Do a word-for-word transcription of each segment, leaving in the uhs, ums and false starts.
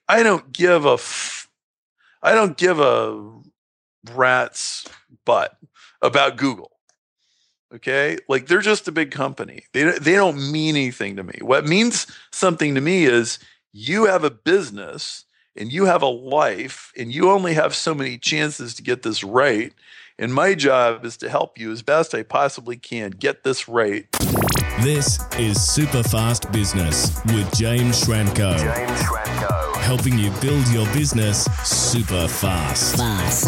I don't give a f- I don't give a rat's butt about Google. Okay? Like they're just a big company. They they don't mean anything to me. What means something to me is you have a business and you have a life and you only have so many chances to get this right. And my job is to help you as best I possibly can get this right. This is Super Fast Business with James Schramko. James Schramko. Helping you build your business super fast. Fast.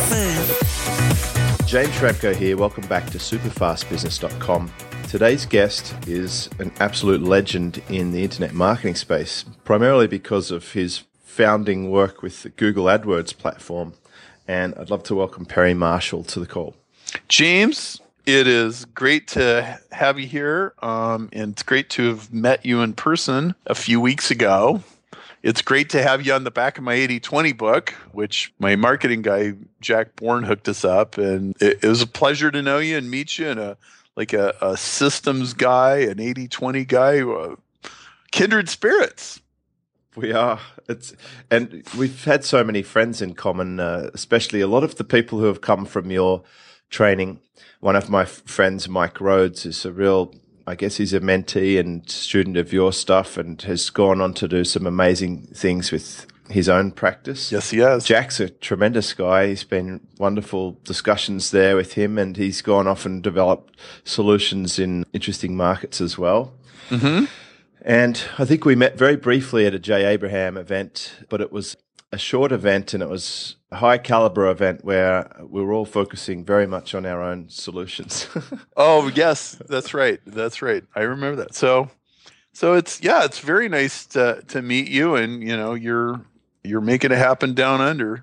Fast. James Schramko here. Welcome back to super fast business dot com. Today's guest is an absolute legend in the internet marketing space, primarily because of his founding work with the Google AdWords platform. And I'd love to welcome Perry Marshall to the call. James, it is great to have you here. Um, and it's great to have met you in person a few weeks ago. It's great to have you on the back of my eighty twenty book, which my marketing guy, Jack Bourne, hooked us up. And it, it was a pleasure to know you and meet you, and a like a, a systems guy, an eighty twenty guy, uh, kindred spirits. We are. It's and we've had so many friends in common, uh, especially a lot of the people who have come from your training. One of my f- friends, Mike Rhodes, is a real, I guess he's a mentee and student of your stuff and has gone on to do some amazing things with his own practice. Yes, he has. Jack's a tremendous guy. He's been wonderful discussions there with him, and he's gone off and developed solutions in interesting markets as well. Mm-hmm. And I think we met very briefly at a Jay Abraham event, but it was a short event and it was a high caliber event where we were all focusing very much on our own solutions. Oh, yes, that's right. That's right. I remember that. So, so it's, yeah, it's very nice to, to meet you, and, you know, you're, you're making it happen down under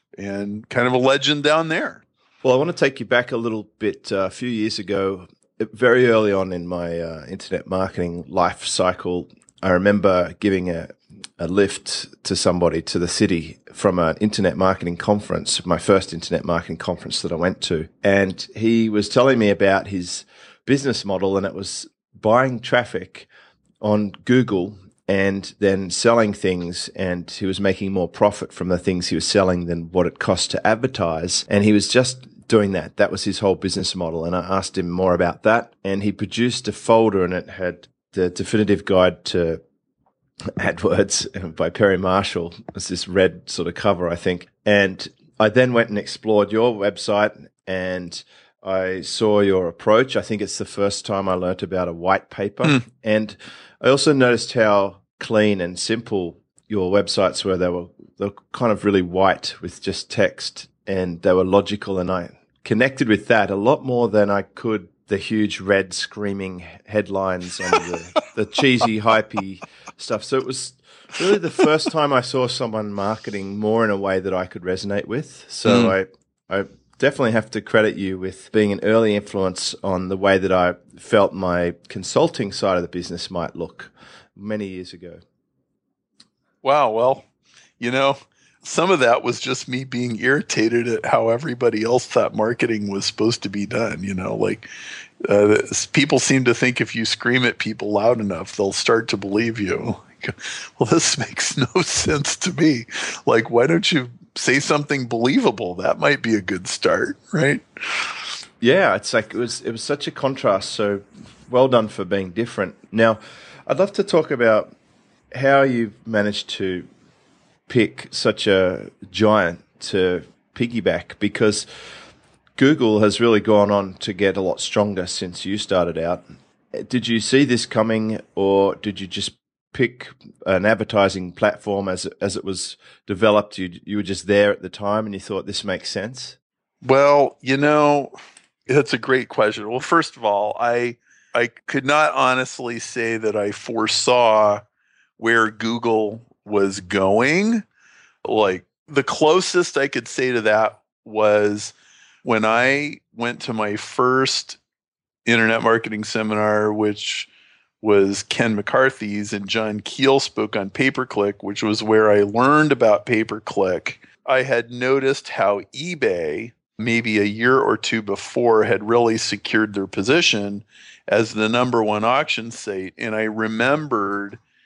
and kind of a legend down there. Well, I want to take you back a little bit. Uh, a few years ago, very early on in my uh, internet marketing life cycle, I remember giving a, a lift to somebody to the city from an internet marketing conference, my first internet marketing conference that I went to. And he was telling me about his business model, and it was buying traffic on Google and then selling things, and he was making more profit from the things he was selling than what it cost to advertise. And he was just doing that. That was his whole business model. And I asked him more about that, and he produced a folder, and it had the definitive guide to AdWords by Perry Marshall. It's this red sort of cover, I think. And I then went and explored your website, and I saw your approach. I think it's the first time I learnt about a white paper. Mm. And I also noticed how clean and simple your websites were. They were, they were kind of really white with just text, and they were logical, and I connected with that a lot more than I could the huge red screaming headlines and the, the cheesy, hypey stuff. So it was really the first time I saw someone marketing more in a way that I could resonate with. So mm. I, I definitely have to credit you with being an early influence on the way that I felt my consulting side of the business might look many years ago. Wow. Well, you know, some of that was just me being irritated at how everybody else thought marketing was supposed to be done. You know, like uh, people seem to think if you scream at people loud enough, they'll start to believe you. Well, this makes no sense to me. Like, why don't you say something believable? That might be a good start, right? Yeah, it's like it was. It was such a contrast. So well done for being different. Now, I'd love to talk about how you've managed to pick such a giant to piggyback, because Google has really gone on to get a lot stronger since you started out. Did you see this coming, or did you just pick an advertising platform as as it was developed? You you were just there at the time and you thought this makes sense? Well, you know, that's a great question. Well, first of all, I I could not honestly say that I foresaw where Google was going. Like, the closest I could say to that was when I went to my first internet marketing seminar, which was Ken McCarthy's, and John Keel spoke on pay-per-click, which was where I learned about pay-per-click. I had noticed how eBay, maybe a year or two before, had really secured their position as the number one auction site. And I remembered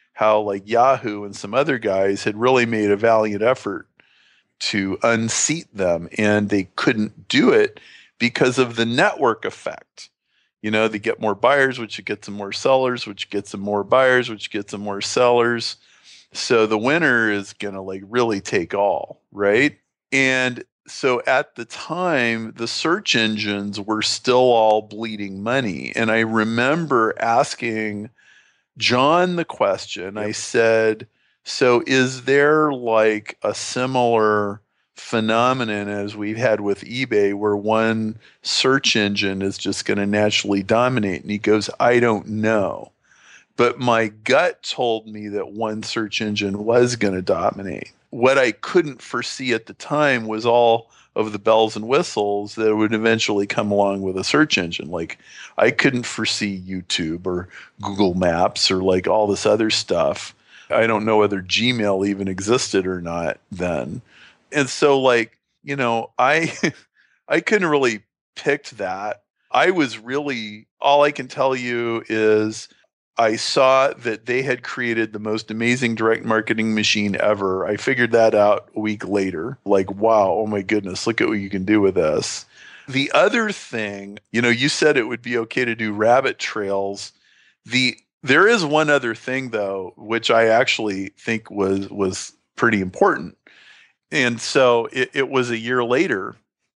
how like Yahoo and some other guys had really made a valiant effort to unseat them, and they couldn't do it because of the network effect. You know, they get more buyers, which gets them more sellers, which gets them more buyers, which gets them more sellers. So the winner is going to like really take all, right? And so at the time, the search engines were still all bleeding money. And I remember asking John the question. I said, so is there like a similar phenomenon as we've had with eBay where one search engine is just going to naturally dominate? And he goes, I don't know. But my gut told me that one search engine was going to dominate. What I couldn't foresee at the time was all of the bells and whistles that would eventually come along with a search engine. Like I couldn't foresee YouTube or Google Maps or like all this other stuff. I don't know whether Gmail even existed or not then. And so like, you know, I I couldn't really pick that. I was really, all I can tell you is I saw that they had created the most amazing direct marketing machine ever. I figured that out a week later. Like, wow, oh my goodness, look at what you can do with this. The other thing, you know, you said it would be okay to do rabbit trails. The there is one other thing though, which I actually think was was pretty important. And so it, it was a year later.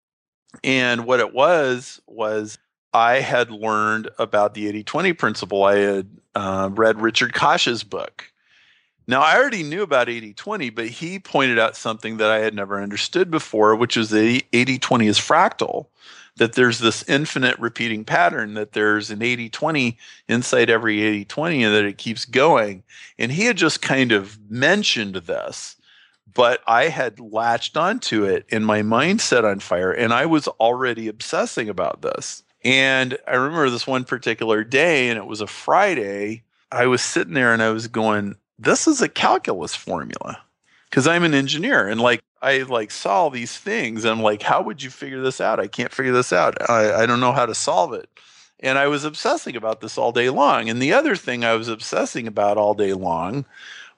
And what it was, was I had learned about the eighty twenty principle. I had uh, read Richard Koch's book. Now, I already knew about eighty twenty, but he pointed out something that I had never understood before, which is that eighty twenty is fractal, that there's this infinite repeating pattern, that there's an eighty twenty inside every eighty twenty, and that it keeps going. And he had just kind of mentioned this, but I had latched onto it and my mind set on fire, and I was already obsessing about this. And I remember this one particular day, and it was a Friday. I was sitting there and I was going, this is a calculus formula, because I'm an engineer. And like, I like saw all these things. And I'm like, how would you figure this out? I can't figure this out. I, I don't know how to solve it. And I was obsessing about this all day long. And the other thing I was obsessing about all day long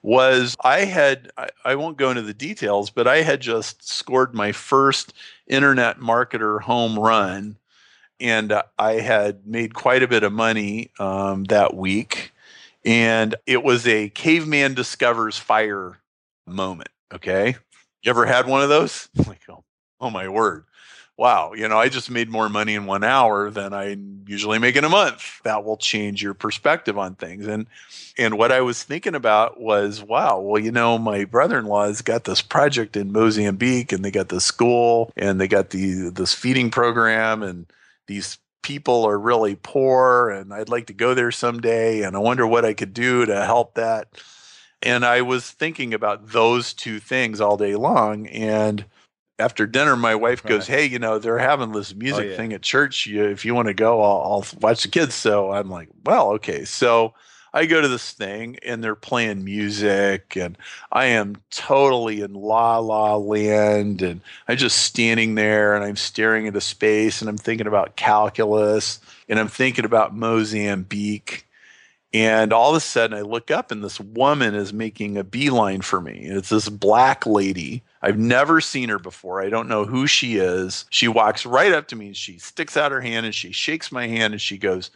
was I had, I, I won't go into the details, but I had just scored my first internet marketer home run. And uh, I had made quite a bit of money um, that week. And it was a caveman discovers fire moment. Okay. You ever had one of those? Like, oh, oh my word. Wow. You know, I just made more money in one hour than I usually make in a month. That will change your perspective on things. And, and what I was thinking about was, wow, well, you know, my brother-in-law has got this project in Mozambique, and they got this school, and they got the, this feeding program, and these people are really poor, and I'd like to go there someday, and I wonder what I could do to help that. And I was thinking about those two things all day long. And after dinner, my wife right. goes, hey, you know, they're having this music oh, yeah. thing at church. You, if you want to go, I'll, I'll watch the kids. So I'm like, well, okay. So I go to this thing, and they're playing music, and I am totally in la la land, and I'm just standing there, and I'm staring into space, and I'm thinking about calculus, and I'm thinking about Mozambique. And all of a sudden I look up, and this woman is making a beeline for me. It's this black lady. I've never seen her before. I don't know who she is. She walks right up to me, and she sticks out her hand, and she shakes my hand, and she goes,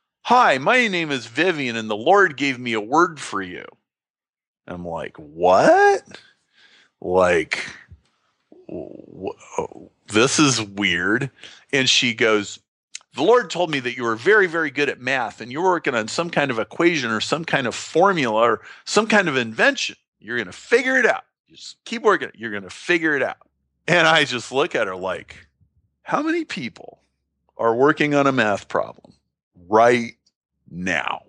hi, my name is Vivian, and the Lord gave me a word for you. I'm like, what? Like, wh- this is weird. And she goes, the Lord told me that you were very, very good at math, and you're working on some kind of equation or some kind of formula or some kind of invention. You're going to figure it out. Just keep working. You're going to figure it out. And I just look at her like, how many people are working on a math problem right now?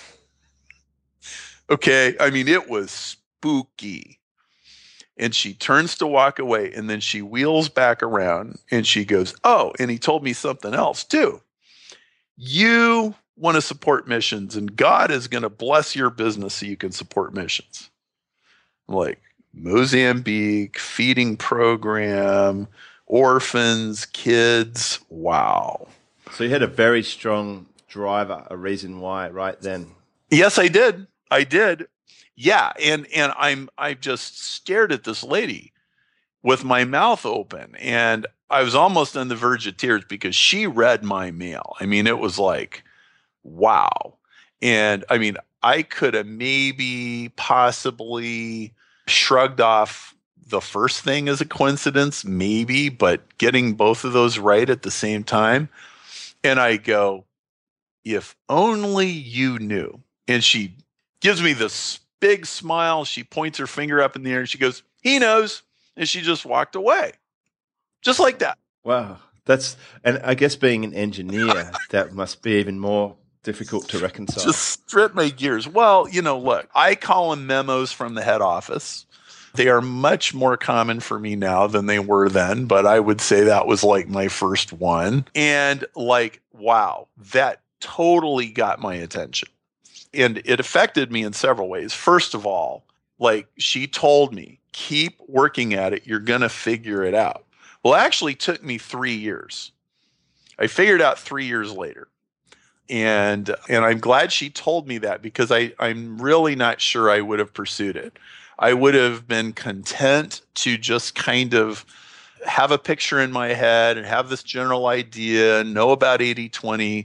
Okay. I mean, it was spooky. And she turns to walk away, and then she wheels back around, and she goes, oh, and he told me something else too. You want to support missions, and God is going to bless your business so you can support missions. I'm like, Mozambique, feeding program, orphans, kids. Wow. So you had a very strong driver, a reason why right then. Yes, I did. I did. Yeah, and and I'm I just stared at this lady with my mouth open, and I was almost on the verge of tears because she read my mail. I mean, it was like, wow. And I mean, I could have maybe possibly shrugged off the first thing as a coincidence, maybe, but getting both of those right at the same time. And I go, if only you knew. And she gives me this big smile. She points her finger up in the air and she goes, he knows. And she just walked away. Just like that. Wow. That's, and I guess being an engineer, that must be even more difficult to reconcile. Just strip my gears. Well, you know, look, I call them memos from the head office. They are much more common for me now than they were then, but I would say that was like my first one. And like, wow, that totally got my attention. And it affected me in several ways. First of all, like she told me, keep working at it. You're going to figure it out. Well, it actually took me three years. I figured out three years later. And and I'm glad she told me that because I, I'm really not sure I would have pursued it. I would have been content to just kind of have a picture in my head and have this general idea, know about eighty twenty,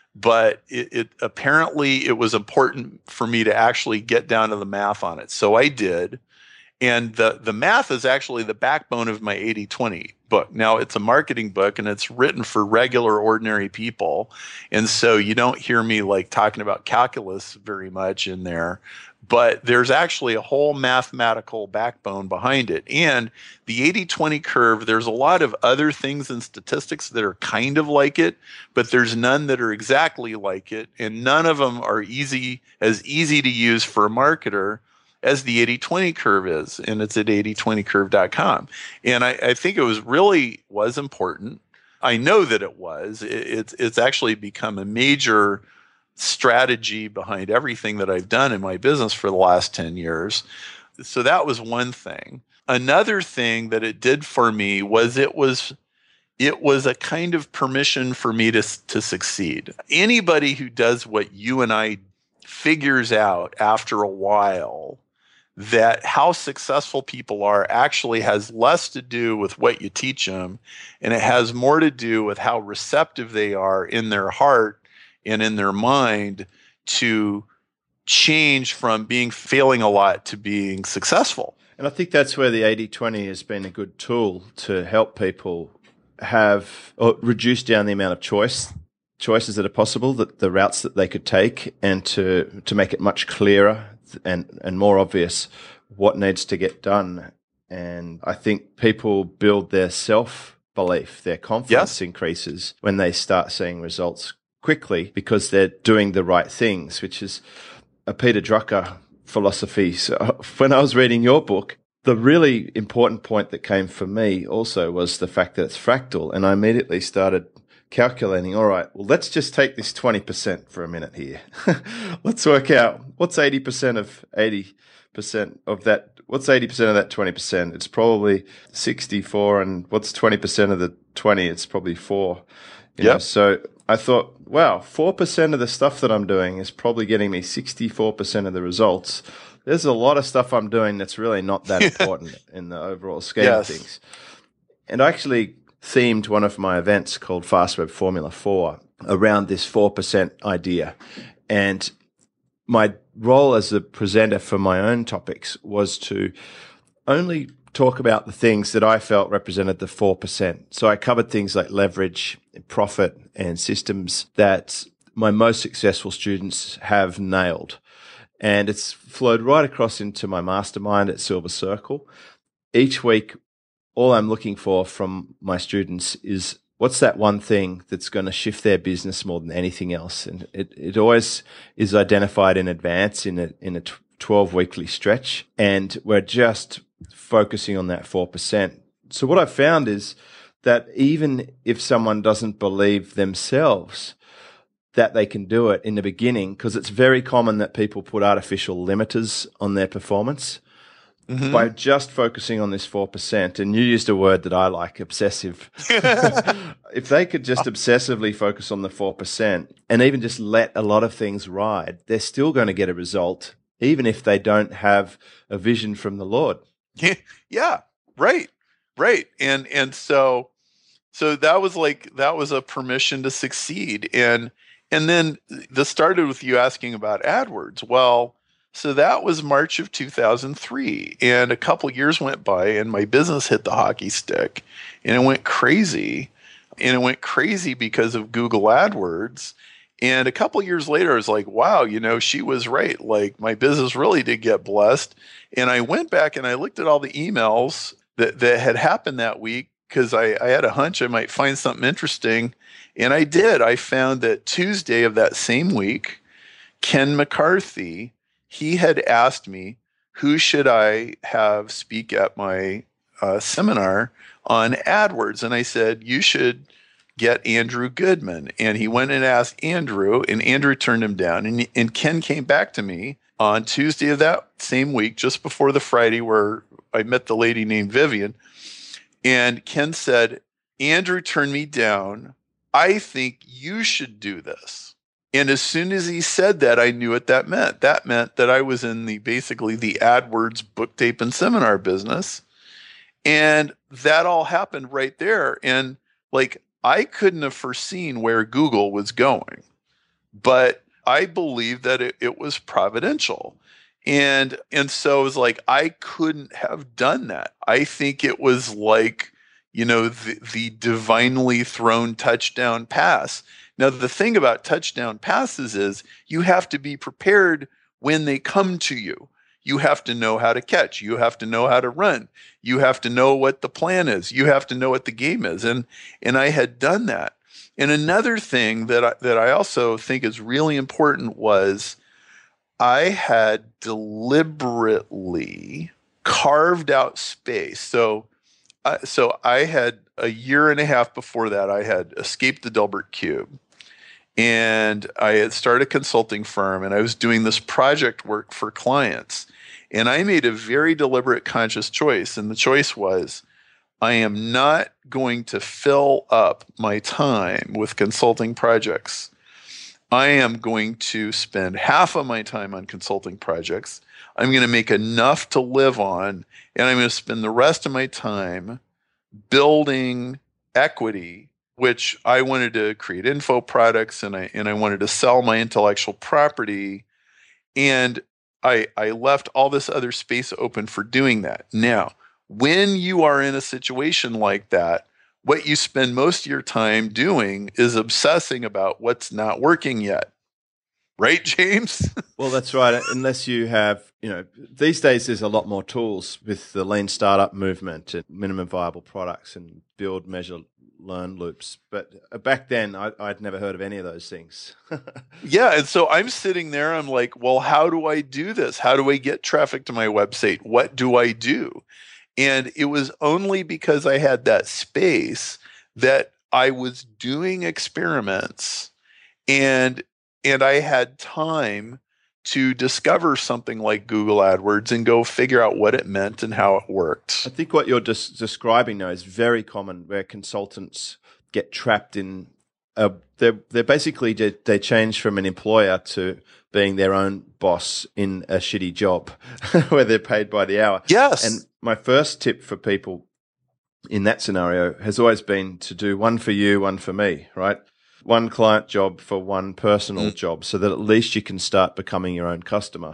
but it, it apparently it was important for me to actually get down to the math on it. So I did. And the, the math is actually the backbone of my eighty twenty book. Now, it's a marketing book and it's written for regular, ordinary people. And so you don't hear me like talking about calculus very much in there. But there's actually a whole mathematical backbone behind it. And the eighty twenty curve, there's a lot of other things in statistics that are kind of like it, but there's none that are exactly like it. And none of them are easy, as easy to use for a marketer as the eighty twenty curve is. And it's at eighty twenty curve dot com. And I, I think it was really was important. I know that it was. It, it's, it's actually become a major strategy behind everything that I've done in my business for the last ten years. So that was one thing. Another thing that it did for me was it was it was a kind of permission for me to, to succeed. Anybody who does what you and I figures out after a while that how successful people are actually has less to do with what you teach them, and it has more to do with how receptive they are in their heart and in their mind to change from being failing a lot to being successful. And I think that's where the eighty twenty has been a good tool to help people have or reduce down the amount of choice choices that are possible, that the routes that they could take, and to to make it much clearer and and more obvious what needs to get done. And I think people build their self-belief, their confidence yes. increases when they start seeing results quickly because they're doing the right things, which is a Peter Drucker philosophy. So when I was reading your book, the really important point that came for me also was the fact that it's fractal. And I immediately started calculating, all right, well, let's just take this twenty percent for a minute here. Let's work out what's eighty percent of eighty percent of that. What's eighty percent of that twenty percent? It's probably sixty-four. And what's twenty percent of the twenty? It's probably four. Yeah. So I thought, wow, four percent of the stuff that I'm doing is probably getting me sixty-four percent of the results. There's a lot of stuff I'm doing that's really not that important in the overall scheme yes. of things. And I actually themed one of my events called FastWeb Formula four around this four percent idea. And my role as a presenter for my own topics was to only talk about the things that I felt represented the four percent. So I covered things like leverage, profit, and systems that my most successful students have nailed. And it's flowed right across into my mastermind at Silver Circle. Each week, all I'm looking for from my students is what's that one thing that's going to shift their business more than anything else? And it, it always is identified in advance in a, in a twelve weekly stretch. And we're just focusing on that four percent. So what I've found is that even if someone doesn't believe themselves that they can do it in the beginning, because it's very common that people put artificial limiters on their performance, mm-hmm. by just focusing on this four percent, and you used a word that I like, obsessive. If they could just obsessively focus on the four percent and even just let a lot of things ride, they're still going to get a result even if they don't have a vision from the Lord. Yeah, right, right. And and so so that was like that was a permission to succeed. And and then this started with you asking about AdWords. Well, so that was March of two thousand three, and a couple years went by, and my business hit the hockey stick, and it went crazy, and it went crazy because of Google AdWords. And a couple years later, I was like, wow, you know, she was right. Like, my business really did get blessed. And I went back and I looked at all the emails that, that had happened that week because I, I had a hunch I might find something interesting. And I did. I found that Tuesday of that same week, Ken McCarthy, he had asked me, who should I have speak at my uh, seminar on AdWords? And I said, you should get Andrew Goodman. And he went and asked Andrew, and Andrew turned him down. And, and Ken came back to me on Tuesday of that same week, just before the Friday where I met the lady named Vivian. And Ken said, Andrew turned me down. I think you should do this. And as soon as he said that, I knew what that meant. That meant that I was in the basically the AdWords book tape and seminar business. And that all happened right there. And like, I couldn't have foreseen where Google was going, but I believe that it, it was providential. And, and so it was like, I couldn't have done that. I think it was like, you know, the, the divinely thrown touchdown pass. Now, the thing about touchdown passes is you have to be prepared when they come to you. You have to know how to catch. You have to know how to run. You have to know what the plan is. You have to know what the game is. And and I had done that. And another thing that I, that I also think is really important was I had deliberately carved out space. So, uh, so I had a year and a half before that, I had escaped the Dilbert Cube. And I had started a consulting firm, and I was doing this project work for clients. And I made a very deliberate, conscious choice. And the choice was, I am not going to fill up my time with consulting projects. I am going to spend half of my time on consulting projects. I'm going to make enough to live on, and I'm going to spend the rest of my time building equity, which I wanted to create info products, and I and I wanted to sell my intellectual property. And I, I left all this other space open for doing that. Now, when you are in a situation like that, what you spend most of your time doing is obsessing about what's not working yet. Right, James? Well, that's right. Unless you have, you know, these days there's a lot more tools with the lean startup movement and minimum viable products and build, measure, learn loops. But back then, I, I'd never heard of any of those things. Yeah. And so I'm sitting there, I'm like, well, how do I do this? How do I get traffic to my website? What do I do? And it was only because I had that space that I was doing experiments, and and I had time to discover something like Google AdWords and go figure out what it meant and how it worked. I think what you're just describing now is very common, where consultants get trapped in. Uh, they're they're basically they change from an employer to being their own boss in a shitty job, where they're paid by the hour. Yes. And my first tip for people in that scenario has always been to do one for you, one for me, right? One client job for one personal mm. job, so that at least you can start becoming your own customer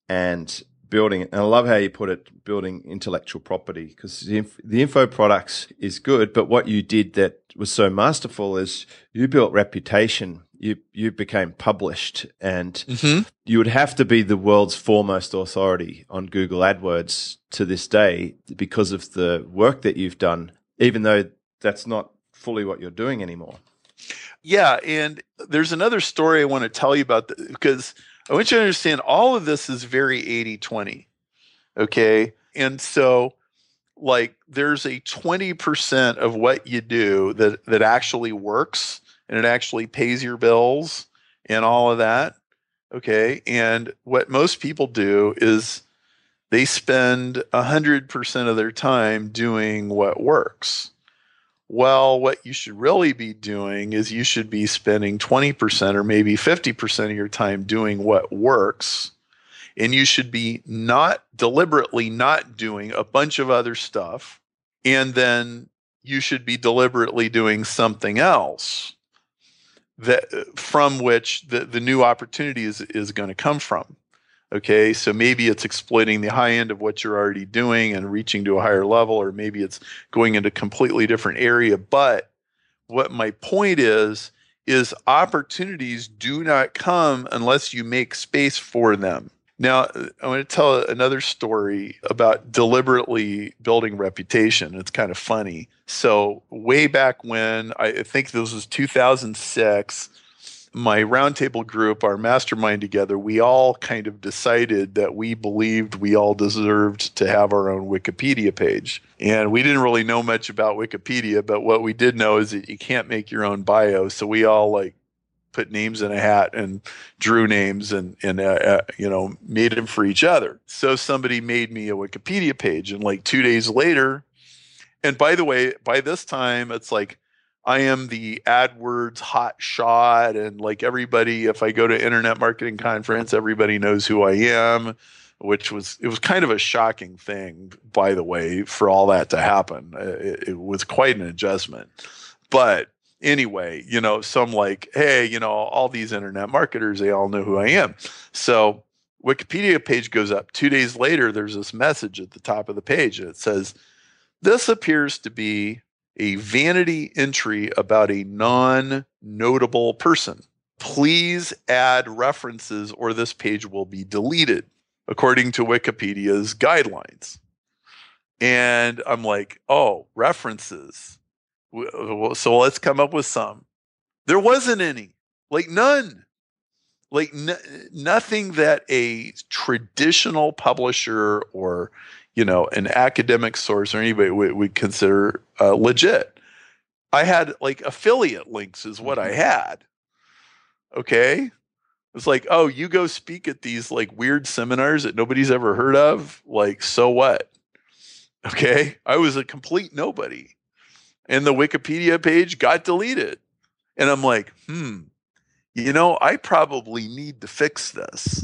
and building it. And I love how you put it, building intellectual property, because the, inf- the info products is good, but what you did that was so masterful is you built reputation. You you became published, and mm-hmm. you would have to be the world's foremost authority on Google AdWords to this day because of the work that you've done, even though that's not fully what you're doing anymore. Yeah, and there's another story I want to tell you about, the, because I want you to understand all of this is very eighty twenty, okay? And so, like, there's a twenty percent of what you do that, that actually works, and it actually pays your bills and all of that, okay? And what most people do is they spend one hundred percent of their time doing what works. Well, what you should really be doing is you should be spending twenty percent or maybe fifty percent of your time doing what works. And you should be not deliberately not doing a bunch of other stuff. And then you should be deliberately doing something else that from which the, the new opportunity is, is going to come from. Okay, so maybe it's exploiting the high end of what you're already doing and reaching to a higher level, or maybe it's going into a completely different area. But what my point is, is opportunities do not come unless you make space for them. Now, I want to tell another story about deliberately building reputation. It's kind of funny. So way back when, I think this was two thousand six, my roundtable group, our mastermind together, we all kind of decided that we believed we all deserved to have our own Wikipedia page. And we didn't really know much about Wikipedia, but what we did know is that you can't make your own bio. So we all like put names in a hat and drew names and, and uh, uh, you know, made them for each other. So somebody made me a Wikipedia page, and like two days later, and by the way, by this time, it's like, I am the AdWords hot shot, and like everybody, if I go to Internet Marketing Conference, everybody knows who I am, which was, it was kind of a shocking thing, by the way, for all that to happen. It, it was quite an adjustment. But anyway, you know, so I'm like, hey, you know, all these internet marketers, they all know who I am. So Wikipedia page goes up. Two days later, there's this message at the top of the page. It says, this appears to be a vanity entry about a non-notable person. Please add references or this page will be deleted, according to Wikipedia's guidelines. And I'm like, oh, references. So let's come up with some. There wasn't any, like none, like n- nothing that a traditional publisher or, you know, an academic source or anybody would, would consider uh, legit. I had like affiliate links is what I had. Okay. It's like, oh, you go speak at these like weird seminars that nobody's ever heard of. Like, so what? Okay. I was a complete nobody. And the Wikipedia page got deleted. And I'm like, hmm, you know, I probably need to fix this.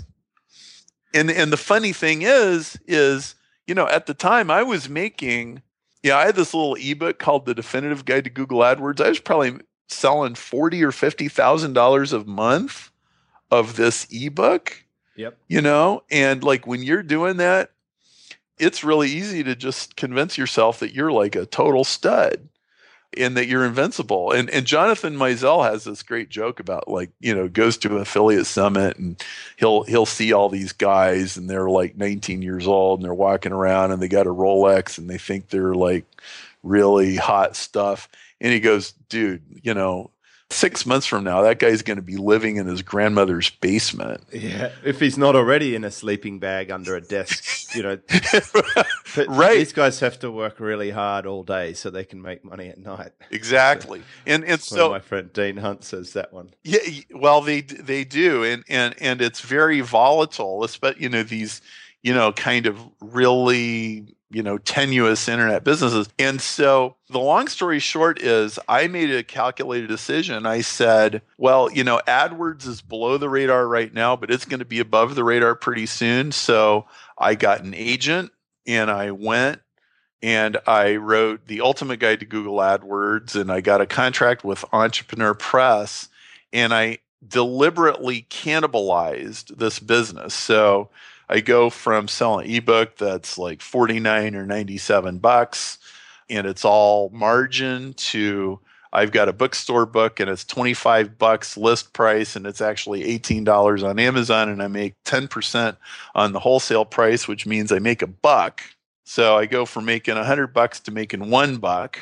And and the funny thing is, is, you know, at the time I was making, yeah, I had this little ebook called The Definitive Guide to Google AdWords. I was probably selling forty or fifty thousand dollars a month of this ebook. Yep. You know, and like when you're doing that, it's really easy to just convince yourself that you're like a total stud and that you're invincible. And and Jonathan Meisel has this great joke about, like, you know, goes to an affiliate summit and he'll he'll see all these guys and they're like nineteen years old and they're walking around and they got a Rolex and they think they're like really hot stuff. And he goes, dude, you know, six months from now, that guy's going to be living in his grandmother's basement. Yeah, if he's not already in a sleeping bag under a desk, you know. But right. These guys have to work really hard all day so they can make money at night. Exactly. And and so my friend Dean Hunt says that one. Yeah, well, they they do, and and and it's very volatile. Especially, you know, these, you know, kind of really, you know, tenuous internet businesses. And so the long story short is I made a calculated decision. I said, well, you know, AdWords is below the radar right now, but it's going to be above the radar pretty soon. So I got an agent and I went and I wrote The Ultimate Guide to Google AdWords, and I got a contract with Entrepreneur Press, and I deliberately cannibalized this business. So I go from selling an ebook that's like forty-nine or ninety-seven bucks, and it's all margin, to I've got a bookstore book and it's twenty-five bucks list price, and it's actually eighteen dollars on Amazon, and I make ten percent on the wholesale price, which means I make a buck. So I go from making a hundred bucks to making one buck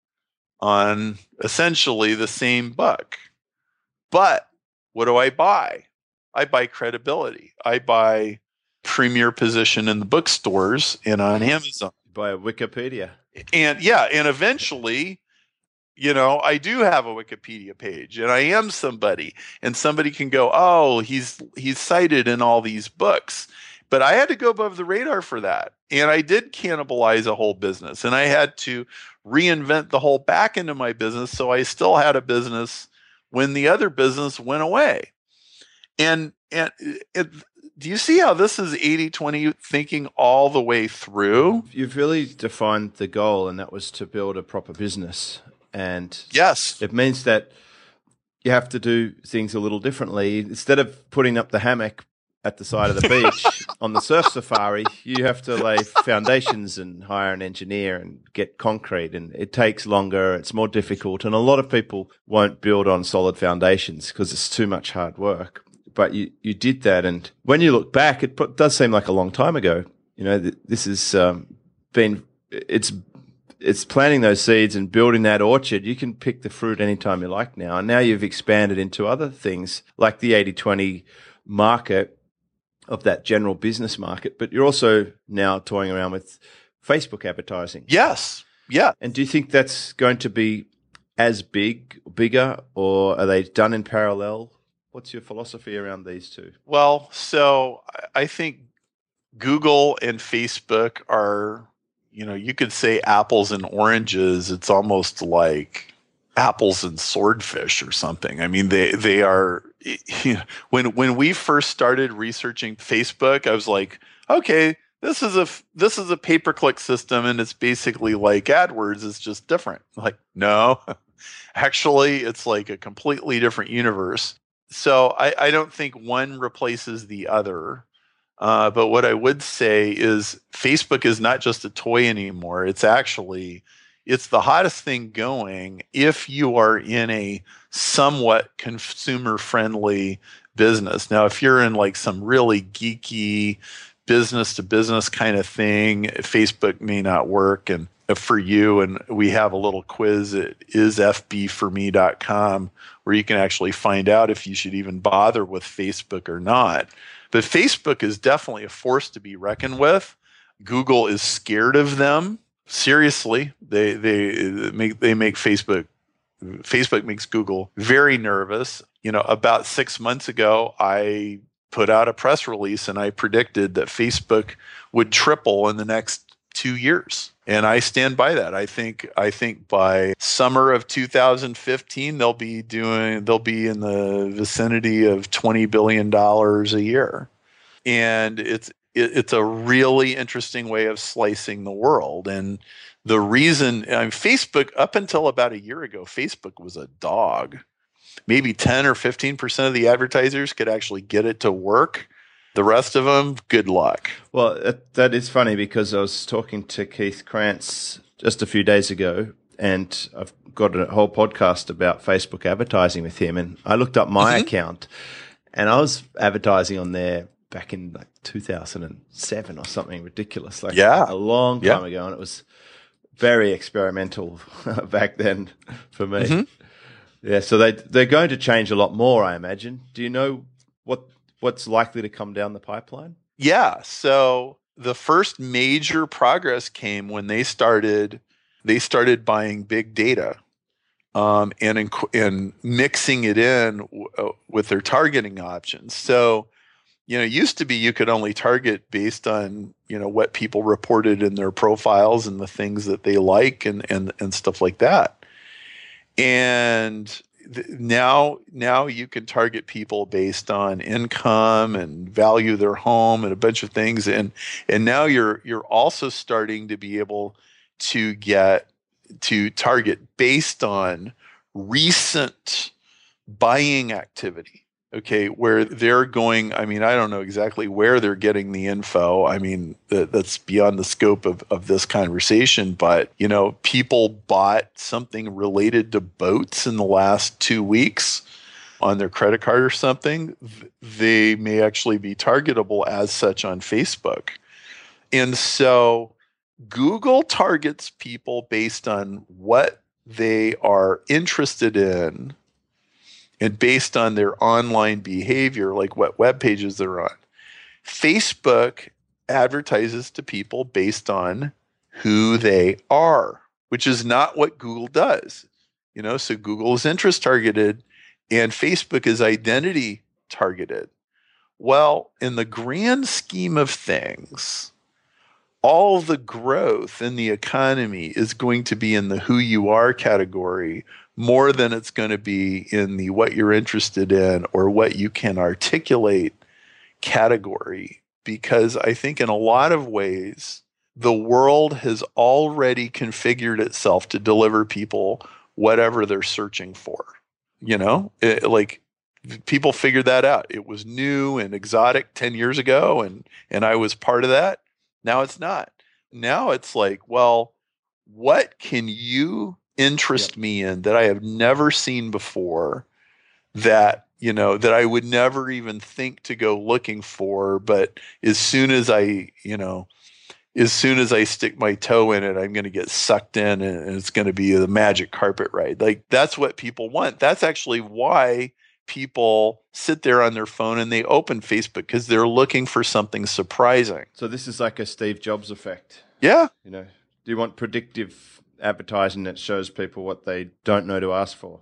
on essentially the same buck. But what do I buy? I buy credibility. I buy premier position in the bookstores and on Amazon. By a Wikipedia. And yeah, and eventually, you know, I do have a Wikipedia page and I am somebody, and somebody can go, oh, he's he's cited in all these books. But I had to go above the radar for that. And I did cannibalize a whole business, and I had to reinvent the whole back end of my business. So I still had a business when the other business went away. And, and it, do you see how this is eighty twenty thinking all the way through? You've really defined the goal, and that was to build a proper business. And yes, it means that you have to do things a little differently. Instead of putting up the hammock at the side of the beach on the surf safari, you have to lay foundations and hire an engineer and get concrete. And it takes longer. It's more difficult. And a lot of people won't build on solid foundations because it's too much hard work. But you, you did that. And when you look back, it does seem like a long time ago. You know, this has um, been, it's, it's planting those seeds and building that orchard. You can pick the fruit anytime you like now. And now you've expanded into other things like the eighty twenty market of that general business market, but you're also now toying around with Facebook advertising. Yes. Yeah. And do you think that's going to be as big, bigger, or are they done in parallel? What's your philosophy around these two? Well, so I think Google and Facebook are, you know, you could say apples and oranges. It's almost like apples and swordfish or something. I mean, they they are. You know, when when we first started researching Facebook, I was like, okay, this is a this is a pay per click system, and it's basically like AdWords. It's just different. Like, no, actually, it's like a completely different universe. So I, I don't think one replaces the other. Uh, but what I would say is Facebook is not just a toy anymore. It's actually, it's the hottest thing going if you are in a somewhat consumer-friendly business. Now, if you're in like some really geeky business-to-business kind of thing, Facebook may not work and for you. And we have a little quiz at is f b for me dot com where you can actually find out if you should even bother with Facebook or not. But Facebook is definitely a force to be reckoned with. Google is scared of them. Seriously, they they make they make Facebook Facebook makes Google very nervous. You know, about six months ago, I put out a press release and I predicted that Facebook would triple in the next two years. And I stand by that. I think I think by summer of two thousand fifteen, they'll be doing they'll be in the vicinity of twenty billion dollars a year. And it's it, it's a really interesting way of slicing the world. And the reason I mean, Facebook, up until about a year ago, Facebook was a dog. Maybe ten or fifteen percent of the advertisers could actually get it to work. The rest of them, good luck. Well, that, that is funny because I was talking to Keith Krantz just a few days ago, and I've got a whole podcast about Facebook advertising with him. And I looked up my mm-hmm. account, and I was advertising on there back in like two thousand seven or something ridiculous, like yeah. a long time yeah. ago, and it was very experimental back then for me. Mm-hmm. Yeah, so they they're going to change a lot more, I imagine. Do you know what? What's likely to come down the pipeline? Yeah. So the first major progress came when they started they started buying big data um, and in, and mixing it in w- uh, with their targeting options. So, you know, it used to be you could only target based on, you know, what people reported in their profiles and the things that they like and and, and stuff like that. And Now, now you can target people based on income and value of their home and a bunch of things, and and now you're you're also starting to be able to get to target based on recent buying activity. Okay, where they're going. I mean, I don't know exactly where they're getting the info. I mean, that, that's beyond the scope of, of this conversation. But, you know, people bought something related to boats in the last two weeks on their credit card or something. They may actually be targetable as such on Facebook. And so Google targets people based on what they are interested in and based on their online behavior, like what web pages they're on. Facebook advertises to people based on who they are, which is not what Google does. You know, so Google is interest targeted and Facebook is identity targeted. Well, in the grand scheme of things, all the growth in the economy is going to be in the who you are category more than it's going to be in the what you're interested in or what you can articulate category because I think in a lot of ways, the world has already configured itself to deliver people whatever they're searching for. You know, it, like people figured that out. It was new and exotic ten years ago, and and I was part of that. Now it's not. Now it's like, well, what can you interest yep. me in that I have never seen before, that, you know, that I would never even think to go looking for, but as soon as I, you know, as soon as I stick my toe in it, I'm going to get sucked in, and it's going to be the magic carpet ride. Like, that's what people want. That's actually why people sit there on their phone and they open Facebook, because they're looking for something surprising. So this is like a Steve Jobs effect. Yeah. You know, do you want predictive advertising that shows people what they don't know to ask for?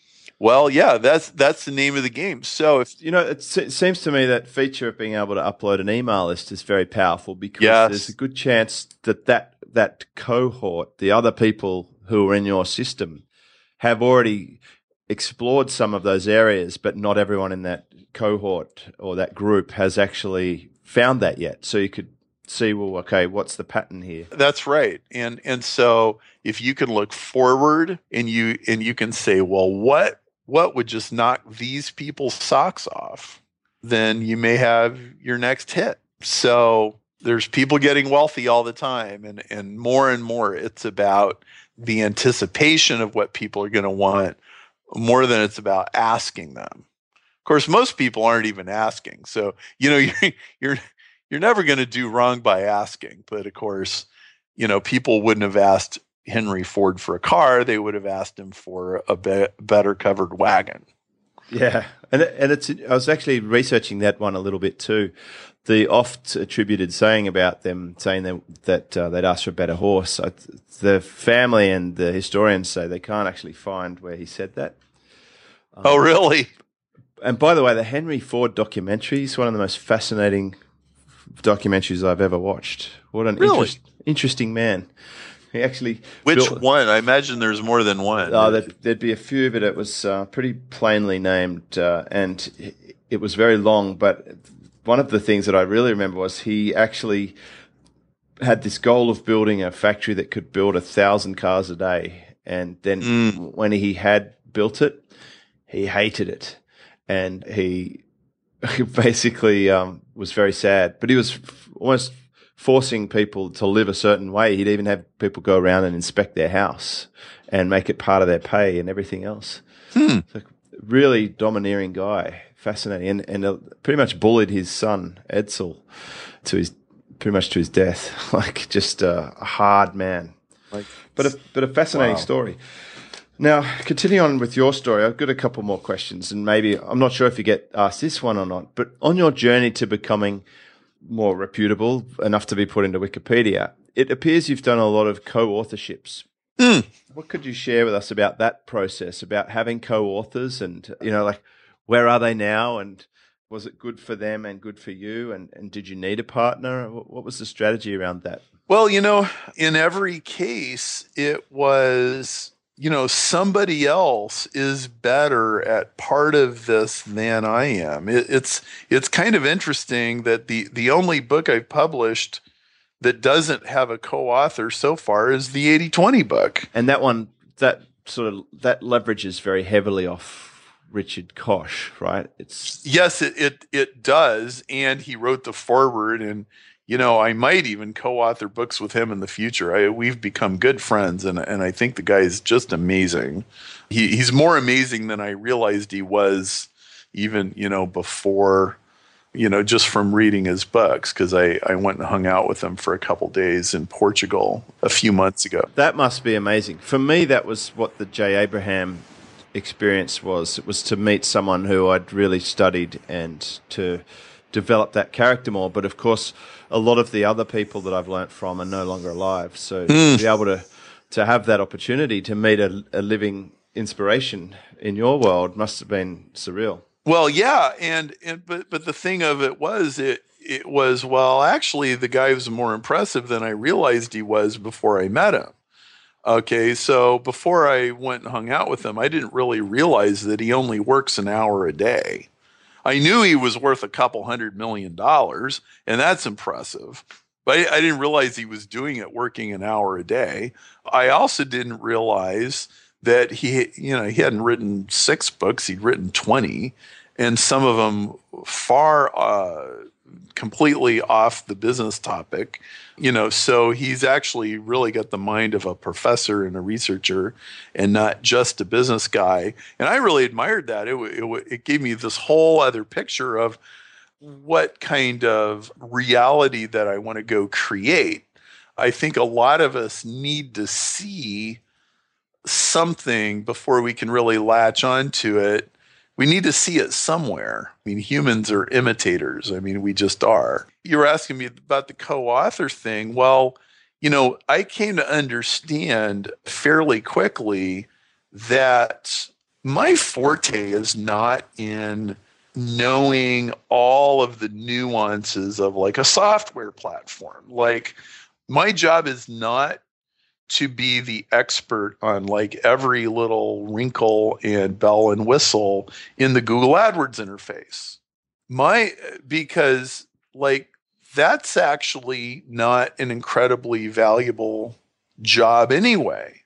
Well, yeah, that's that's the name of the game. So if you know, it, it seems to me that feature of being able to upload an email list is very powerful, because yes. there's a good chance that, that that cohort, the other people who are in your system, have already explored some of those areas, but not everyone in that cohort or that group has actually found that yet. So you could see, well, okay, what's the pattern here? That's right. And and so if you can look forward and you and you can say, well, what what would just knock these people's socks off, then you may have your next hit. So there's people getting wealthy all the time, and and more and more it's about the anticipation of what people are going to want more than it's about asking them. Of course, most people aren't even asking. So, you know, you're you're You're never going to do wrong by asking. But of course, you know, people wouldn't have asked Henry Ford for a car. They would have asked him for a be- better covered wagon. Yeah. And and it's, I was actually researching that one a little bit too. The oft attributed saying about them saying that, that uh, they'd asked for a better horse. I, the family and the historians say they can't actually find where he said that. Um, oh, really? And by the way, the Henry Ford documentary is one of the most fascinating documentaries I've ever watched. What an really? interest, interesting man. He actually Which built, one? I imagine there's more than one. Oh, there'd, there'd be a few, but it was uh, pretty plainly named, uh, and it was very long. But one of the things that I really remember was he actually had this goal of building a factory that could build a thousand cars a day. And then mm. when he had built it, he hated it, and he basically um, was very sad, but he was f- almost forcing people to live a certain way. He'd even have people go around and inspect their house and make it part of their pay and everything else. Hmm. So, really domineering guy, fascinating, and, and uh, pretty much bullied his son Edsel to his pretty much to his death. Like, just uh, a hard man, like, but a but a fascinating wow. story. Now, continuing on with your story, I've got a couple more questions, and maybe I'm not sure if you get asked this one or not, but on your journey to becoming more reputable enough to be put into Wikipedia, it appears you've done a lot of co-authorships. Mm. What could you share with us about that process, about having co-authors, and, you know, like, where are they now, and was it good for them and good for you, and, and did you need a partner? What was the strategy around that? Well, you know, in every case, it was... you know, somebody else is better at part of this than I am. It, it's it's kind of interesting that the, the only book I've published that doesn't have a co-author so far is the eighty twenty book. And that one, that sort of, that leverages very heavily off Richard Koch, right? It's Yes, it, it, it does. And he wrote the foreword, and you know, I might even co-author books with him in the future. I, we've become good friends, and and I think the guy is just amazing. He he's more amazing than I realized he was, even, you know, before, you know, just from reading his books, because I, I went and hung out with him for a couple days in Portugal a few months ago. That must be amazing. For me, that was what the J. Abraham experience was. It was to meet someone who I'd really studied and to develop that character more. But of course, a lot of the other people that I've learnt from are no longer alive. So mm. to be able to, to have that opportunity to meet a, a living inspiration in your world must have been surreal. Well, yeah. And, and but, but the thing of it was, it, it was, well, actually the guy was more impressive than I realized he was before I met him. Okay. So before I went and hung out with him, I didn't really realize that he only works an hour a day. I knew he was worth a couple hundred million dollars, and that's impressive. But I, I didn't realize he was doing it working an hour a day. I also didn't realize that he, you know, he hadn't written six books, he'd written twenty, and some of them far uh, completely off the business topic. You know, so he's actually really got the mind of a professor and a researcher and not just a business guy. And I really admired that. It, it, it gave me this whole other picture of what kind of reality that I want to go create. I think a lot of us need to see something before we can really latch onto it. We need to see it somewhere. I mean, humans are imitators. I mean, we just are. You were asking me about the co-author thing. Well, you know, I came to understand fairly quickly that my forte is not in knowing all of the nuances of like a software platform. Like, my job is not to be the expert on like every little wrinkle and bell and whistle in the Google AdWords interface. My, because like that's actually not an incredibly valuable job anyway.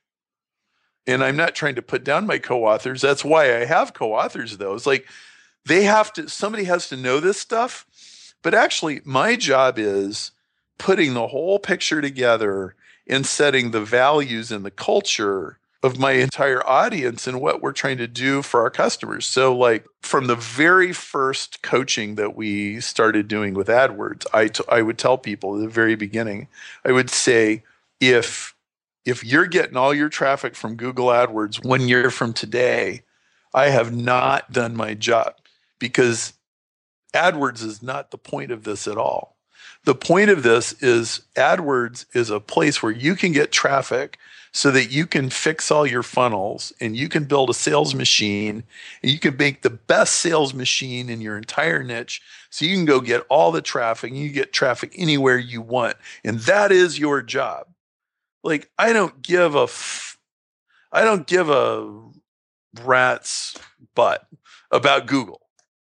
And I'm not trying to put down my co-authors. That's why I have co-authors though. It's like they have to, somebody has to know this stuff. But actually my job is putting the whole picture together in setting the values and the culture of my entire audience and what we're trying to do for our customers. So like from the very first coaching that we started doing with AdWords, I, t- I would tell people at the very beginning, I would say, if, if you're getting all your traffic from Google AdWords one year from today, I have not done my job, because AdWords is not the point of this at all. The point of this is AdWords is a place where you can get traffic so that you can fix all your funnels and you can build a sales machine and you can make the best sales machine in your entire niche. So you can go get all the traffic and you get traffic anywhere you want. And that is your job. Like, I don't give a, f- I don't give a rat's butt about Google.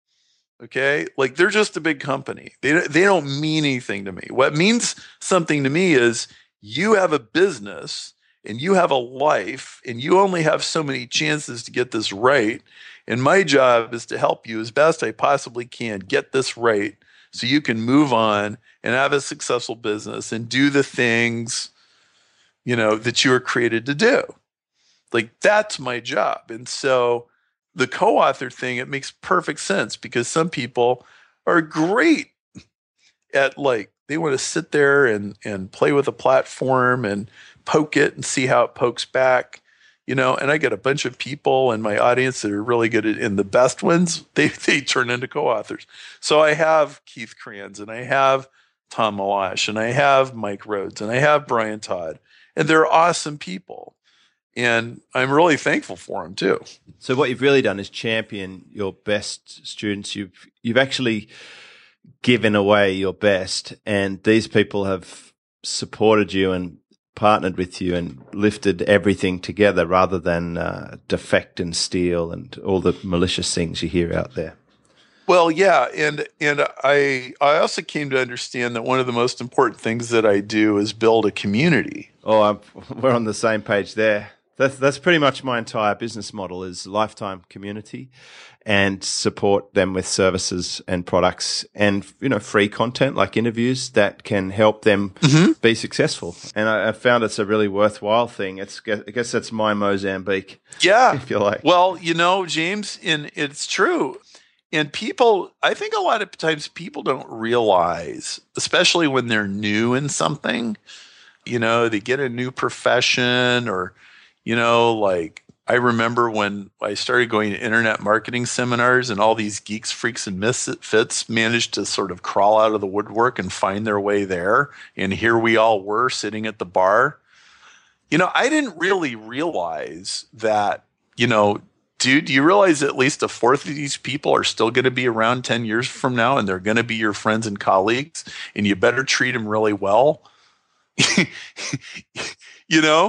Okay. Like, they're just a big company. They, they don't mean anything to me. What means something to me is you have a business and you have a life and you only have so many chances to get this right. And my job is to help you as best I possibly can get this right so you can move on and have a successful business and do the things, you know, that you were created to do. Like, that's my job. And so the co-author thing, it makes perfect sense because some people are great at, like, they want to sit there and, and play with a platform and poke it and see how it pokes back, you know, and I get a bunch of people in my audience that are really good at, and the best ones, they, they turn into co-authors. So I have Keith Kranz and I have Tom Malash and I have Mike Rhodes and I have Brian Todd, and they're awesome people. And I'm really thankful for them too. So what you've really done is champion your best students. You've you've actually given away your best, and these people have supported you and partnered with you and lifted everything together rather than uh, defect and steal and all the malicious things you hear out there. Well, yeah, and and I I also came to understand that one of the most important things that I do is build a community. Oh, I'm, we're on the same page there. That's that's pretty much my entire business model is lifetime community, and support them with services and products and, you know, free content like interviews that can help them mm-hmm. be successful. And I, I found it's a really worthwhile thing. It's I guess that's my Mozambique. Yeah, if you like. Well, you know, James, and it's true. And people, I think a lot of times people don't realize, especially when they're new in something, you know, they get a new profession or, you know, like I remember when I started going to internet marketing seminars and all these geeks, freaks, and misfits managed to sort of crawl out of the woodwork and find their way there. And here we all were sitting at the bar. You know, I didn't really realize that, you know, dude, do you realize at least a fourth of these people are still going to be around ten years from now, and they're going to be your friends and colleagues, and you better treat them really well? You know,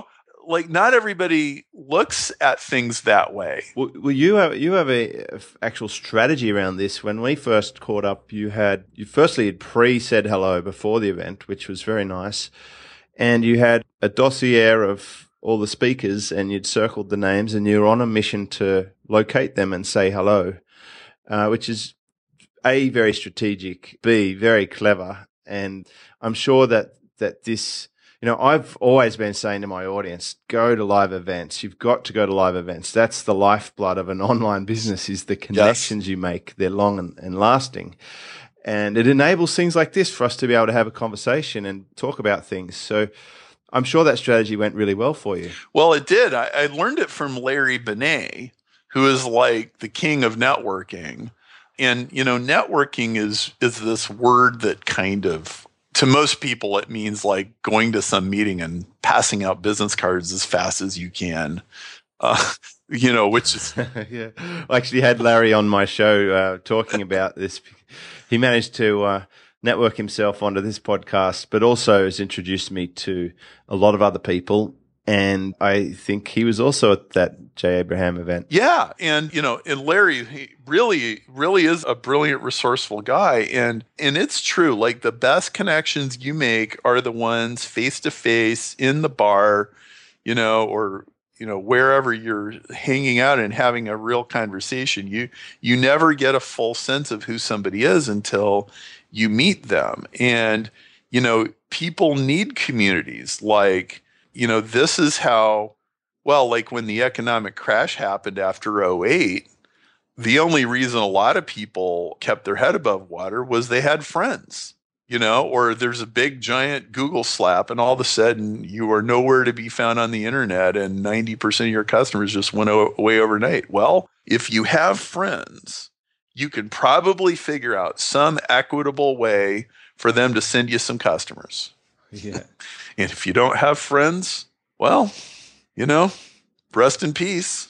like not everybody looks at things that way. Well, well you have you have a, a f- actual strategy around this. When we first caught up, you had you firstly had pre said hello before the event, which was very nice, and you had a dossier of all the speakers, and you'd circled the names, and you were on a mission to locate them and say hello, uh, which is A, very strategic, B, very clever, and I'm sure that that this. You know, I've always been saying to my audience, go to live events. You've got to go to live events. That's the lifeblood of an online business, is the connections yes. you make. They're long and, and lasting. And it enables things like this for us to be able to have a conversation and talk about things. So I'm sure that strategy went really well for you. Well, it did. I, I learned it from Larry Benet, who is like the king of networking. And, you know, networking is is this word that kind of, to most people, it means like going to some meeting and passing out business cards as fast as you can, uh, you know, which is. yeah. I actually had Larry on my show uh, talking about this. He managed to uh, network himself onto this podcast, but also has introduced me to a lot of other people. And I think he was also at that Jay Abraham event. Yeah. And, you know, and Larry, he really, really is a brilliant, resourceful guy. And, and it's true. Like the best connections you make are the ones face to face in the bar, you know, or, you know, wherever you're hanging out and having a real conversation. You, you never get a full sense of who somebody is until you meet them. And, you know, people need communities like, you know, this is how, well, like when the economic crash happened after oh eight, the only reason a lot of people kept their head above water was they had friends, you know, or there's a big giant Google slap and all of a sudden you are nowhere to be found on the internet and ninety percent of your customers just went away overnight. Well, if you have friends, you can probably figure out some equitable way for them to send you some customers. Yeah. And if you don't have friends, well, you know, rest in peace.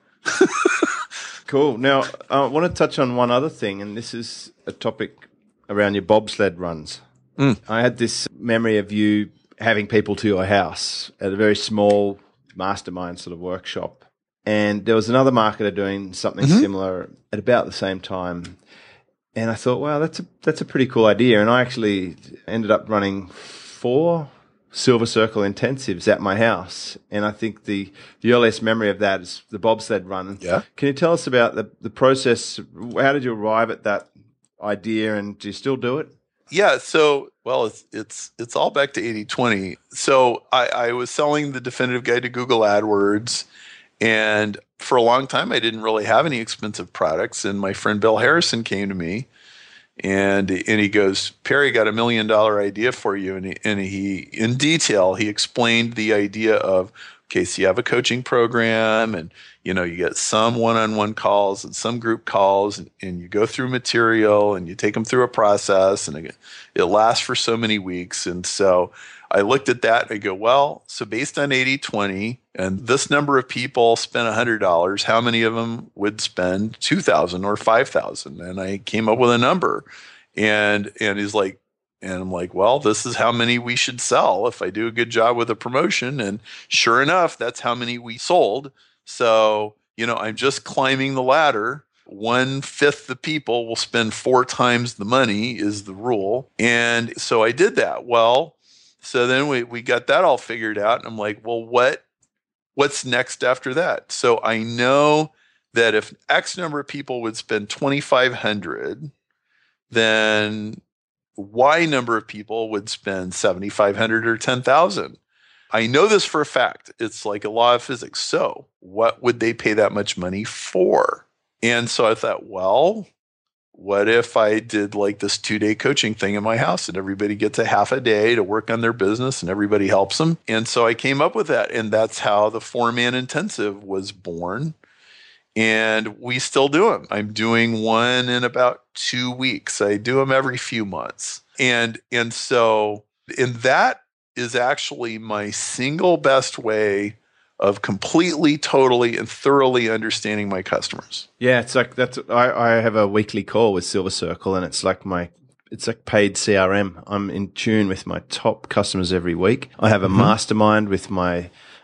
Cool. Now, I want to touch on one other thing, and this is a topic around your bobsled runs. Mm. I had this memory of you having people to your house at a very small mastermind sort of workshop. And there was another marketer doing something mm-hmm. similar at about the same time. And I thought, wow, that's a, that's a pretty cool idea. And I actually ended up running four Silver Circle intensives at my house. And I think the, the earliest memory of that is the bobsled run. Yeah. Can you tell us about the, the process? How did you arrive at that idea, and do you still do it? Yeah. So, well, it's, it's, it's all back to eighty twenty. So I, I was selling the Definitive Guide to Google AdWords, and for a long time, I didn't really have any expensive products. And my friend Bill Harrison came to me, and and he goes, Perry, got a million dollar idea for you. And he, and he, in detail, he explained the idea of, okay, so you have a coaching program, and you know you get some one-on-one calls and some group calls, and, and you go through material and you take them through a process, and it, it lasts for so many weeks. And so I looked at that and I go, well, so based on eighty twenty, and this number of people spent one hundred dollars, how many of them would spend two thousand dollars or five thousand dollars? And I came up with a number. And and he's like, and I'm like, well, this is how many we should sell if I do a good job with a promotion. And sure enough, that's how many we sold. So, you know, I'm just climbing the ladder. One fifth the people will spend four times the money is the rule. And so I did that. Well, so then we, we got that all figured out. And I'm like, well, what what's next after that? So I know that if X number of people would spend twenty-five hundred dollars, then Y number of people would spend seventy-five hundred dollars or ten thousand dollars. I know this for a fact. It's like a law of physics. So what would they pay that much money for? And so I thought, well, what if I did like this two-day coaching thing in my house, and everybody gets a half a day to work on their business and everybody helps them? And so I came up with that, and that's how the four-man intensive was born. And we still do them. I'm doing one in about two weeks. I do them every few months. And, and so, and that is actually my single best way of completely, totally, and thoroughly understanding my customers. Yeah, it's like that's. I, I have a weekly call with Silver Circle, and it's like my, it's like paid C R M. I'm in tune with my top customers every week. I have a mm-hmm. mastermind with my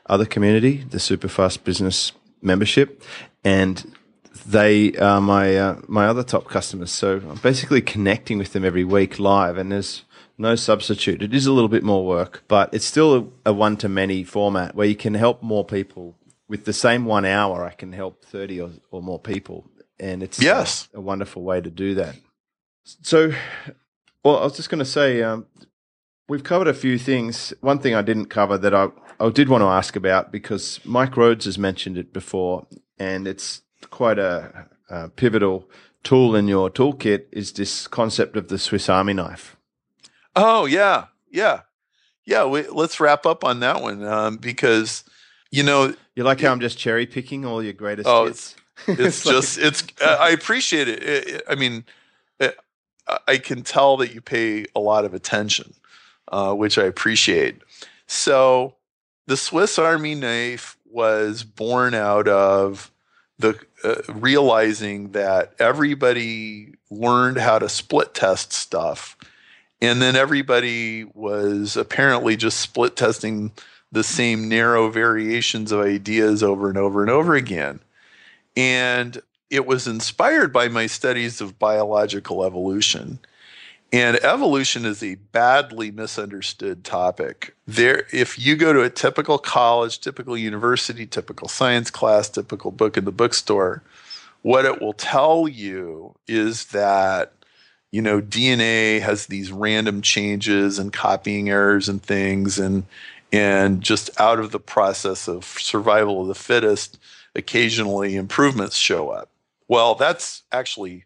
other community, the Superfast Business membership, and they are my uh, my other top customers. So I'm basically connecting with them every week live, and there's no substitute. It is a little bit more work, but it's still a, a one-to-many format where you can help more people. With the same one hour, I can help thirty or, or more people, and it's yes. a, a wonderful way to do that. So, well, I was just going to say, um, we've covered a few things. One thing I didn't cover that I, I did want to ask about, because Mike Rhodes has mentioned it before, and it's quite a, a pivotal tool in your toolkit, is this concept of the Swiss Army knife. Oh, yeah. Yeah. Yeah. We, let's wrap up on that one um, because, you know. You like how I'm just cherry picking all your greatest oh, hits? It's, it's just, it's, uh, I appreciate it. it, it I mean, it, I can tell that you pay a lot of attention, uh, which I appreciate. So the Swiss Army knife was born out of the uh, realizing that everybody learned how to split test stuff. And then everybody was apparently just split testing the same narrow variations of ideas over and over and over again. And it was inspired by my studies of biological evolution. And evolution is a badly misunderstood topic. There, if you go to a typical college, typical university, typical science class, typical book in the bookstore, what it will tell you is that, you know, D N A has these random changes and copying errors and things, and and just out of the process of survival of the fittest, occasionally improvements show up. Well, that's actually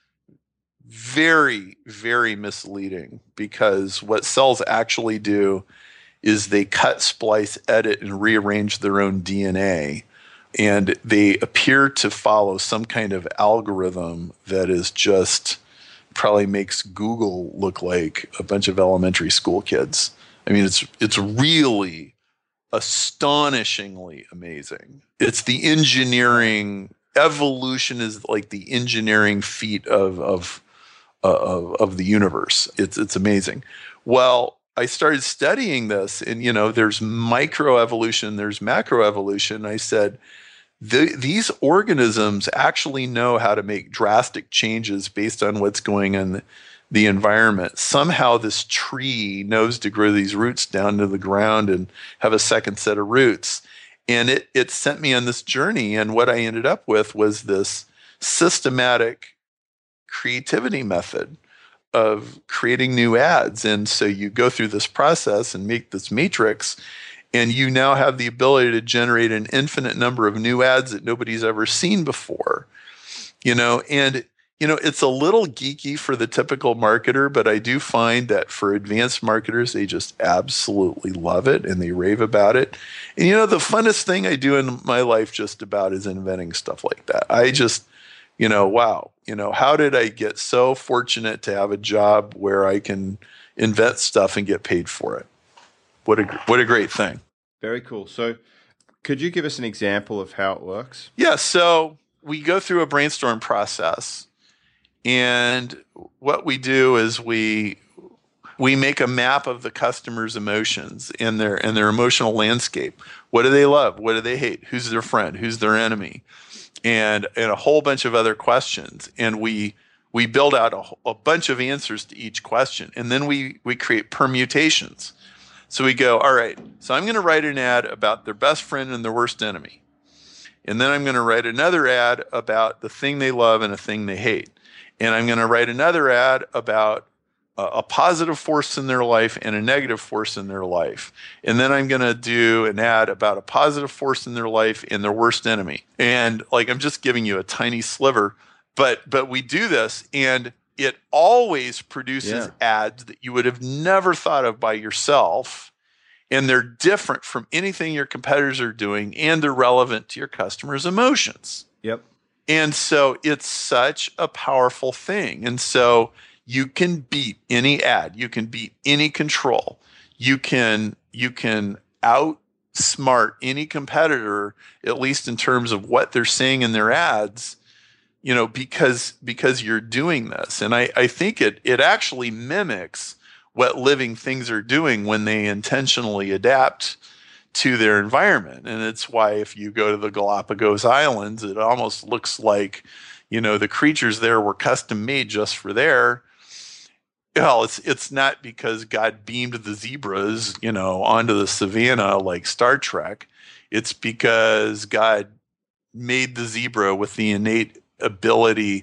very, very misleading, because what cells actually do is they cut, splice, edit, and rearrange their own D N A. And they appear to follow some kind of algorithm that is just probably makes Google look like a bunch of elementary school kids. I mean, it's it's really astonishingly amazing. It's the engineering, evolution is like the engineering feat of of of, of the universe. It's it's amazing. Well, I started studying this, and you know, there's microevolution, there's macroevolution. I said, The, these organisms actually know how to make drastic changes based on what's going on in the, the environment. Somehow this tree knows to grow these roots down to the ground and have a second set of roots. And it, it sent me on this journey. And what I ended up with was this systematic creativity method of creating new ads. And so you go through this process and make this matrix, and you now have the ability to generate an infinite number of new ads that nobody's ever seen before. You know, and you know, it's a little geeky for the typical marketer, but I do find that for advanced marketers, they just absolutely love it and they rave about it. And you know, the funnest thing I do in my life just about is inventing stuff like that. I just, you know, wow, you know, how did I get so fortunate to have a job where I can invent stuff and get paid for it? What a what a great thing. Very cool. So could you give us an example of how it works? Yeah, so we go through a brainstorm process, and what we do is we we make a map of the customer's emotions and their and their emotional landscape. What do they love? What do they hate? Who's their friend? Who's their enemy? And and a whole bunch of other questions. And we we build out a, a bunch of answers to each question, and then we we create permutations. So we go, all right, so I'm going to write an ad about their best friend and their worst enemy. And then I'm going to write another ad about the thing they love and a thing they hate. And I'm going to write another ad about a, a positive force in their life and a negative force in their life. And then I'm going to do an ad about a positive force in their life and their worst enemy. And like, I'm just giving you a tiny sliver, but but we do this, and it always produces yeah. ads that you would have never thought of by yourself. And they're different from anything your competitors are doing, and they're relevant to your customers' emotions. Yep. And so it's such a powerful thing. And so you can beat any ad, you can beat any control. You can you can outsmart any competitor, at least in terms of what they're saying in their ads, you know, because because you're doing this. And I, I think it it actually mimics what living things are doing when they intentionally adapt to their environment. And it's why if you go to the Galapagos Islands, it almost looks like, you know, the creatures there were custom made just for there. Well, it's it's not because God beamed the zebras, you know, onto the savannah like Star Trek. It's because God made the zebra with the innate ability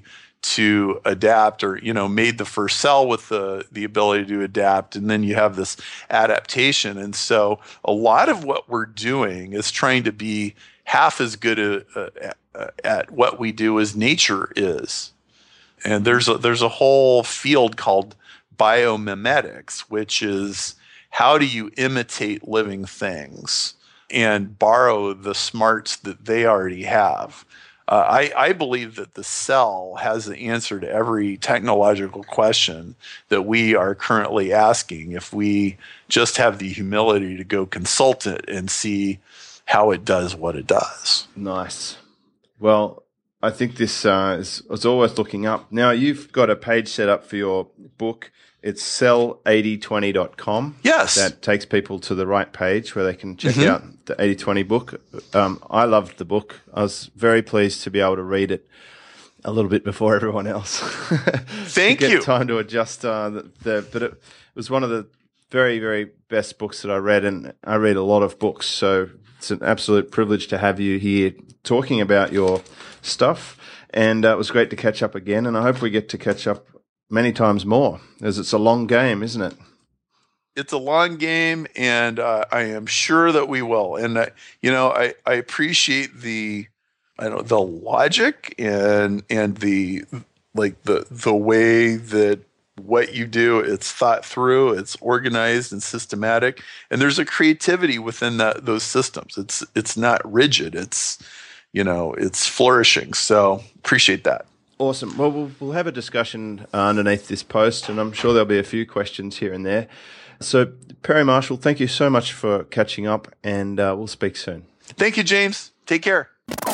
to adapt, or, you know, made the first cell with the, the ability to adapt. And then you have this adaptation. And so a lot of what we're doing is trying to be half as good a, a, a, at what we do as nature is. And there's a, there's a whole field called biomimetics, which is how do you imitate living things and borrow the smarts that they already have. Uh, I, I believe that the cell has the answer to every technological question that we are currently asking if we just have the humility to go consult it and see how it does what it does. Nice. Well, I think this uh, is, is always looking up. Now, you've got a page set up for your book. It's sell eighty twenty dot com. Yes. That takes people to the right page where they can check Mm-hmm. out the eighty twenty book. Um, I loved the book. I was very pleased to be able to read it a little bit before everyone else. Thank to get you. Time to adjust. Uh, the, the, but it was one of the very, very best books that I read, and I read a lot of books. So it's an absolute privilege to have you here talking about your stuff. And uh, it was great to catch up again. And I hope we get to catch up many times more, as it's a long game, isn't it? It's a long game, and uh, I am sure that we will. And uh, you know, I, I appreciate the, I don't know, the logic and and the like the the way that what you do, it's thought through, it's organized and systematic, and there's a creativity within that those systems. It's it's not rigid. It's, you know, it's flourishing. So appreciate that. Awesome. Well, we'll, we'll have a discussion uh, underneath this post, and I'm sure there'll be a few questions here and there. So, Perry Marshall, thank you so much for catching up, and uh, we'll speak soon. Thank you, James. Take care.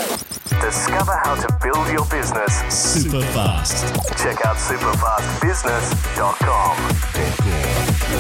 Discover how to build your business super fast. Check out super fast business dot com.